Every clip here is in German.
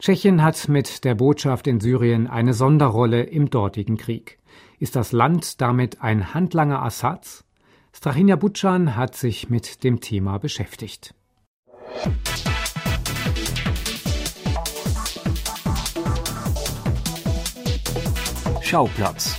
Tschechien hat mit der Botschaft in Syrien eine Sonderrolle im dortigen Krieg. Ist das Land damit ein Handlanger Assads? Strahinja Butschan hat sich mit dem Thema beschäftigt. Schauplatz.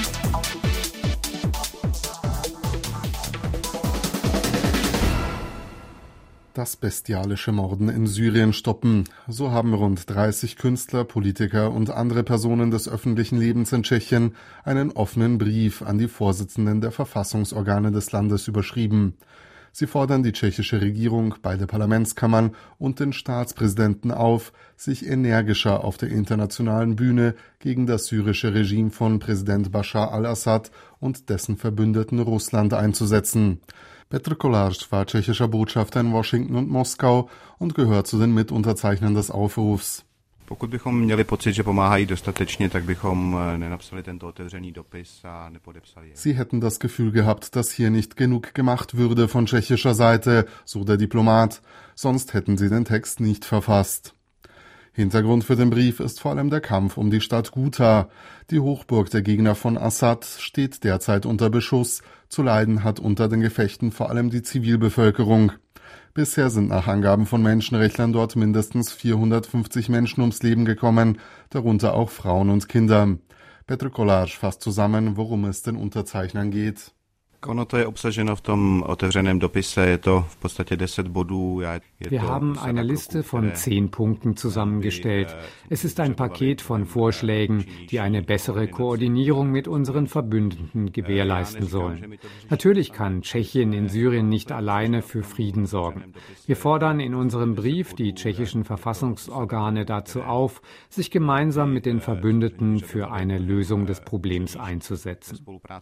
Das bestialische Morden in Syrien stoppen. So haben rund 30 Künstler, Politiker und andere Personen des öffentlichen Lebens in Tschechien einen offenen Brief an die Vorsitzenden der Verfassungsorgane des Landes überschrieben. Sie fordern die tschechische Regierung, beide Parlamentskammern und den Staatspräsidenten auf, sich energischer auf der internationalen Bühne gegen das syrische Regime von Präsident Bashar al-Assad und dessen Verbündeten Russland einzusetzen. Petr Kolář war tschechischer Botschafter in Washington und Moskau und gehört zu den Mitunterzeichnern des Aufrufs. Pokud bychom měli pocit, že pomáhají dostatečně, tak bychom nenapsali tento otevřený dopis a nepodepsali jej. Sie hätten das Gefühl gehabt, dass hier nicht genug gemacht würde von tschechischer Seite, so der Diplomat. Sonst hätten sie den Text nicht verfasst. Hintergrund für den Brief ist vor allem der Kampf um die Stadt Ghouta. Die Hochburg der Gegner von Assad steht derzeit unter Beschuss. Zu leiden hat unter den Gefechten vor allem die Zivilbevölkerung. Bisher sind nach Angaben von Menschenrechtlern dort mindestens 450 Menschen ums Leben gekommen, darunter auch Frauen und Kinder. Petr Kolář fasst zusammen, worum es den Unterzeichnern geht. Ono to je obsaženo v tom otevřeném dopise, je to v podstatě 10 bodů. Wir haben eine Liste von 10 Punkten zusammengestellt. Es ist ein Paket von Vorschlägen, die eine bessere Koordinierung mit unseren Verbündeten gewährleisten sollen. Natürlich kann Tschechien in Syrien nicht alleine für Frieden sorgen. Wir fordern in unserem Brief die tschechischen Verfassungsorgane dazu auf, sich gemeinsam mit den Verbündeten für eine Lösung des Problems einzusetzen.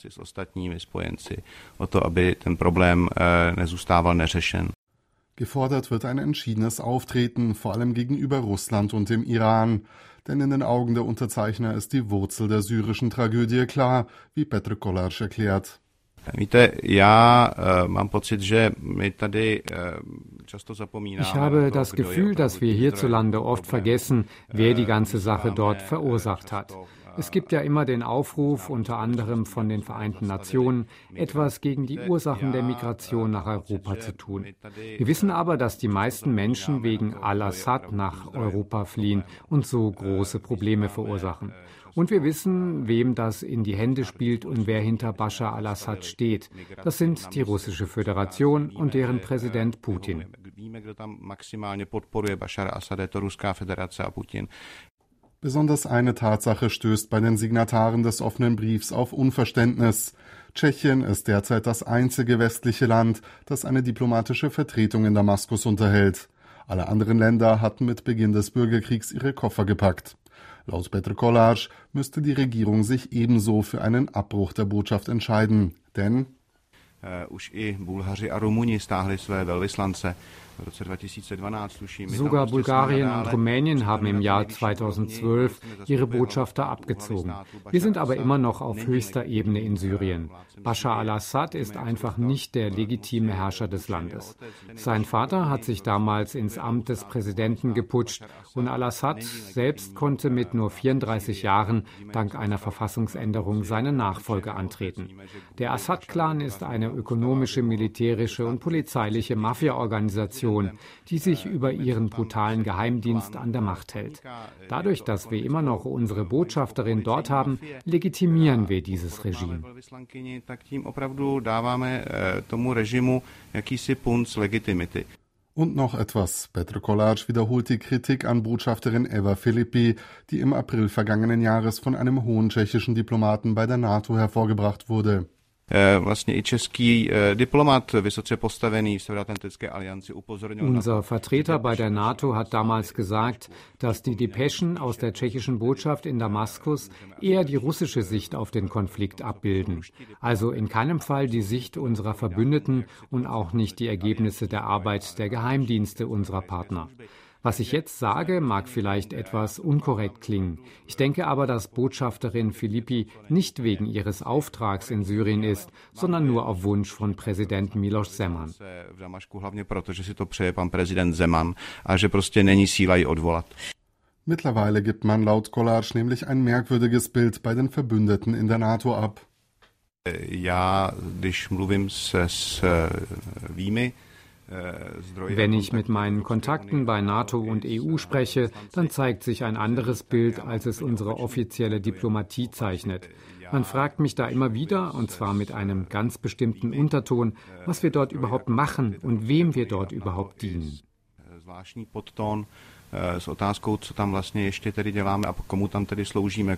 O to, aby ten problém nezůstával neřešen. Gefordert wird ein entschiedenes Auftreten, vor allem gegenüber Russland und dem Iran. Denn in den Augen der Unterzeichner ist die Wurzel der syrischen Tragödie klar, wie Petr Kolář erklärt. Víte, já mám pocit, že my tady často zapomínáme. Ich habe das Gefühl, dass wir hierzulande oft vergessen, wer die ganze Sache dort verursacht hat. Es gibt ja immer den Aufruf, unter anderem von den Vereinten Nationen, etwas gegen die Ursachen der Migration nach Europa zu tun. Wir wissen aber, dass die meisten Menschen wegen al-Assad nach Europa fliehen und so große Probleme verursachen. Und wir wissen, wem das in die Hände spielt und wer hinter Bashar al-Assad steht. Das sind die Russische Föderation und deren Präsident Putin. Besonders eine Tatsache stößt bei den Signataren des offenen Briefs auf Unverständnis. Tschechien ist derzeit das einzige westliche Land, das eine diplomatische Vertretung in Damaskus unterhält. Alle anderen Länder hatten mit Beginn des Bürgerkriegs ihre Koffer gepackt. Laut Petr Kolář müsste die Regierung sich ebenso für einen Abbruch der Botschaft entscheiden, denn už i Bulhaři a Rumuni stáhli své velvyslance. Sogar Bulgarien und Rumänien haben im Jahr 2012 ihre Botschafter abgezogen. Wir sind aber immer noch auf höchster Ebene in Syrien. Bashar al-Assad ist einfach nicht der legitime Herrscher des Landes. Sein Vater hat sich damals ins Amt des Präsidenten geputscht und al-Assad selbst konnte mit nur 34 Jahren dank einer Verfassungsänderung seine Nachfolge antreten. Der Assad-Clan ist eine ökonomische, militärische und polizeiliche Mafia-Organisation, die sich über ihren brutalen Geheimdienst an der Macht hält. Dadurch, dass wir immer noch unsere Botschafterin dort haben, legitimieren wir dieses Regime. Und noch etwas. Petr Kolář wiederholt die Kritik an Botschafterin Eva Filippi, die im April vergangenen Jahres von einem hohen tschechischen Diplomaten bei der NATO hervorgebracht wurde. Vlastně i český diplomat, vysoce postavený v Severoatlantické alianci, upozornil. Unser Vertreter bei der NATO hat damals gesagt, dass die Depeschen aus der tschechischen Botschaft in Damaskus eher die russische Sicht auf den Konflikt abbilden. Also in keinem Fall die Sicht unserer Verbündeten und auch nicht die Ergebnisse der Arbeit der Geheimdienste unserer Partner. Was ich jetzt sage, mag vielleicht etwas unkorrekt klingen. Ich denke aber, dass Botschafterin Filippi nicht wegen ihres Auftrags in Syrien ist, sondern nur auf Wunsch von Präsident Miloš Zeman. Mittlerweile gibt man laut Kolář nämlich ein merkwürdiges Bild bei den Verbündeten in der NATO ab. Wenn ich mit meinen Kontakten bei NATO und EU spreche, dann zeigt sich ein anderes Bild, als es unsere offizielle Diplomatie zeichnet. Man fragt mich da immer wieder, und zwar mit einem ganz bestimmten Unterton, was wir dort überhaupt machen und wem wir dort überhaupt dienen. Zvláštní podtón s otázkou, co tam vlastně ještě tedy děláme a komu tam tedy sloužíme.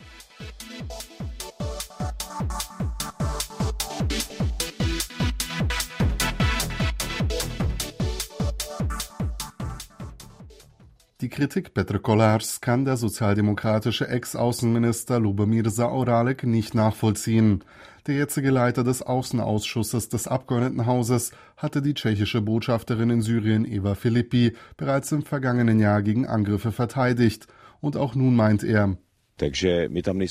Die Kritik Petr Kolářs kann der sozialdemokratische Ex-Außenminister Lubomír Zaorálek nicht nachvollziehen. Der jetzige Leiter des Außenausschusses des Abgeordnetenhauses hatte die tschechische Botschafterin in Syrien Eva Filippi bereits im vergangenen Jahr gegen Angriffe verteidigt. Und auch nun meint er: Wir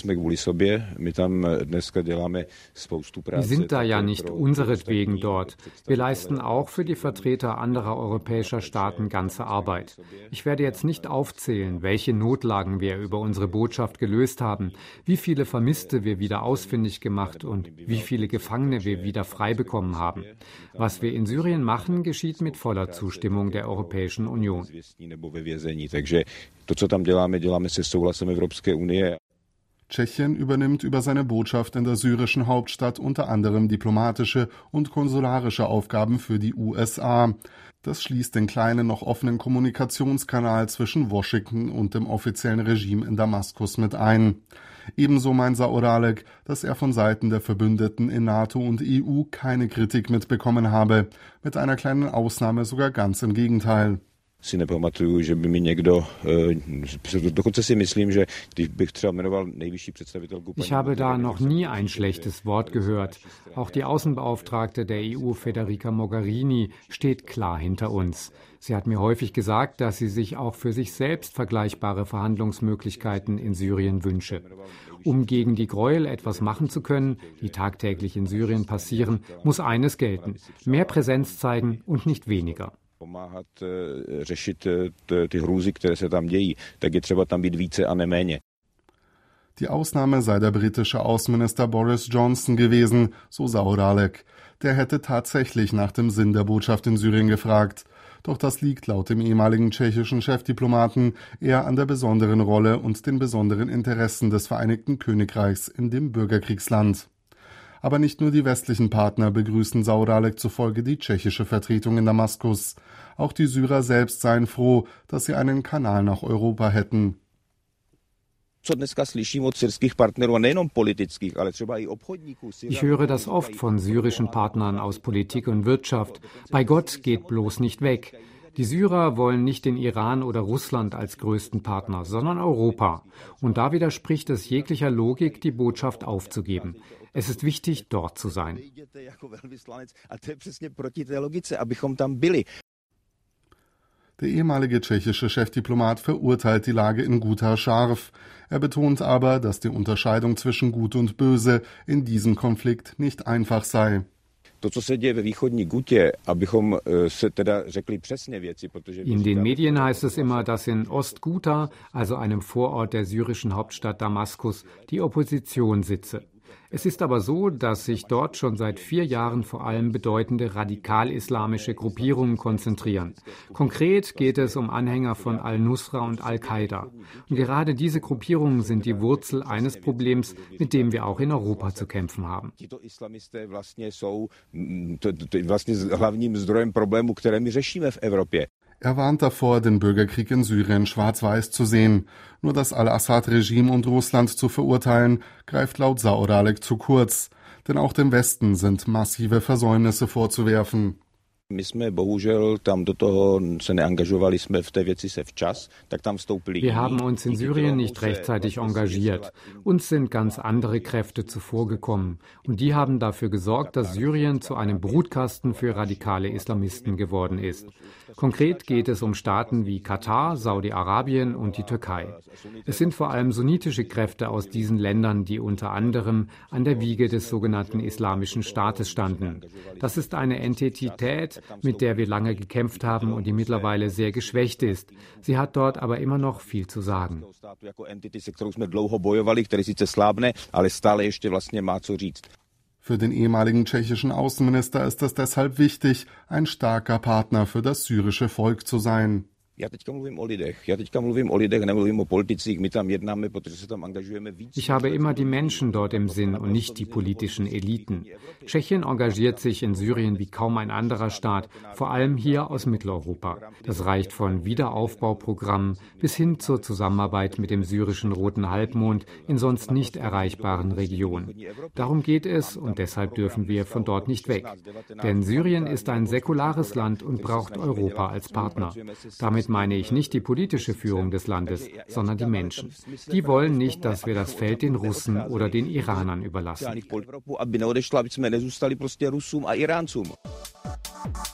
sind da ja nicht unseretwegen dort. Wir leisten auch für die Vertreter anderer europäischer Staaten ganze Arbeit. Ich werde jetzt nicht aufzählen, welche Notlagen wir über unsere Botschaft gelöst haben, wie viele Vermisste wir wieder ausfindig gemacht und wie viele Gefangene wir wieder frei bekommen haben. Was wir in Syrien machen, geschieht mit voller Zustimmung der Europäischen Union. Tschechien übernimmt über seine Botschaft in der syrischen Hauptstadt unter anderem diplomatische und konsularische Aufgaben für die USA. Das schließt den kleinen, noch offenen Kommunikationskanal zwischen Washington und dem offiziellen Regime in Damaskus mit ein. Ebenso meint Zaorálek, dass er von Seiten der Verbündeten in NATO und EU keine Kritik mitbekommen habe. Mit einer kleinen Ausnahme sogar ganz im Gegenteil. Si nepamatuju, že by mi někdo, dokonce si myslím, že když bych třeba jmenoval nejvyšší představitelku. Ich habe da noch nie ein schlechtes Wort gehört. Auch die Außenbeauftragte der EU, Federica Mogherini, steht klar hinter uns. Sie hat mir häufig gesagt, dass sie sich auch für sich selbst vergleichbare Verhandlungsmöglichkeiten in Syrien wünsche. Um gegen die Gräuel etwas machen zu können, die tagtäglich in Syrien passieren, muss eines gelten: mehr Präsenz zeigen und nicht weniger. Pomáhat řešit ty hrůzy, které se tam dějí, tak je třeba tam být více a ne méně. Die Ausnahme sei der britische Außenminister Boris Johnson gewesen, so Zaorálek. Der hätte tatsächlich nach dem Sinn der Botschaft in Syrien gefragt. Doch das liegt laut dem ehemaligen tschechischen Chefdiplomaten eher an der besonderen Rolle und den besonderen Interessen des Vereinigten Königreichs in dem Bürgerkriegsland. Aber nicht nur die westlichen Partner begrüßen Zaorálek zufolge die tschechische Vertretung in Damaskus. Auch die Syrer selbst seien froh, dass sie einen Kanal nach Europa hätten. Ich höre das oft von syrischen Partnern aus Politik und Wirtschaft. Bei Gott geht bloß nicht weg. Die Syrer wollen nicht den Iran oder Russland als größten Partner, sondern Europa. Und da widerspricht es jeglicher Logik, die Botschaft aufzugeben. Es ist wichtig, dort zu sein. Der ehemalige tschechische Chefdiplomat verurteilt die Lage in Ghouta scharf. Er betont aber, dass die Unterscheidung zwischen Gut und Böse in diesem Konflikt nicht einfach sei. In den Medien heißt es immer, dass in Ost-Ghouta, also einem Vorort der syrischen Hauptstadt Damaskus, die Opposition sitze. Es ist aber so, dass sich dort schon seit 4 Jahren vor allem bedeutende radikal-islamische Gruppierungen konzentrieren. Konkret geht es um Anhänger von Al-Nusra und Al-Qaida. Und gerade diese Gruppierungen sind die Wurzel eines Problems, mit dem wir auch in Europa zu kämpfen haben. Er warnt davor, den Bürgerkrieg in Syrien schwarz-weiß zu sehen. Nur das Al-Assad-Regime und Russland zu verurteilen, greift laut Zaorálek zu kurz. Denn auch dem Westen sind massive Versäumnisse vorzuwerfen. Wir haben uns in Syrien nicht rechtzeitig engagiert. Uns sind ganz andere Kräfte zuvorgekommen. Und die haben dafür gesorgt, dass Syrien zu einem Brutkasten für radikale Islamisten geworden ist. Konkret geht es um Staaten wie Katar, Saudi-Arabien und die Türkei. Es sind vor allem sunnitische Kräfte aus diesen Ländern, die unter anderem an der Wiege des sogenannten Islamischen Staates standen. Das ist eine Entität, Basis, mit der wir lange gekämpft haben und die mittlerweile sehr geschwächt ist. Sie hat dort aber immer noch viel zu sagen. Für den ehemaligen tschechischen Außenminister ist es deshalb wichtig, ein starker Partner für das syrische Volk zu sein. Ich habe immer die Menschen dort im Sinn und nicht die politischen Eliten. Tschechien engagiert sich in Syrien wie kaum ein anderer Staat, vor allem hier aus Mitteleuropa. Das reicht von Wiederaufbauprogrammen bis hin zur Zusammenarbeit mit dem syrischen Roten Halbmond in sonst nicht erreichbaren Regionen. Darum geht es und deshalb dürfen wir von dort nicht weg. Denn Syrien ist ein säkulares Land und braucht Europa als Partner. Damit meine ich nicht die politische Führung des Landes, sondern die Menschen. Die wollen nicht, dass wir das Feld den Russen oder den Iranern überlassen.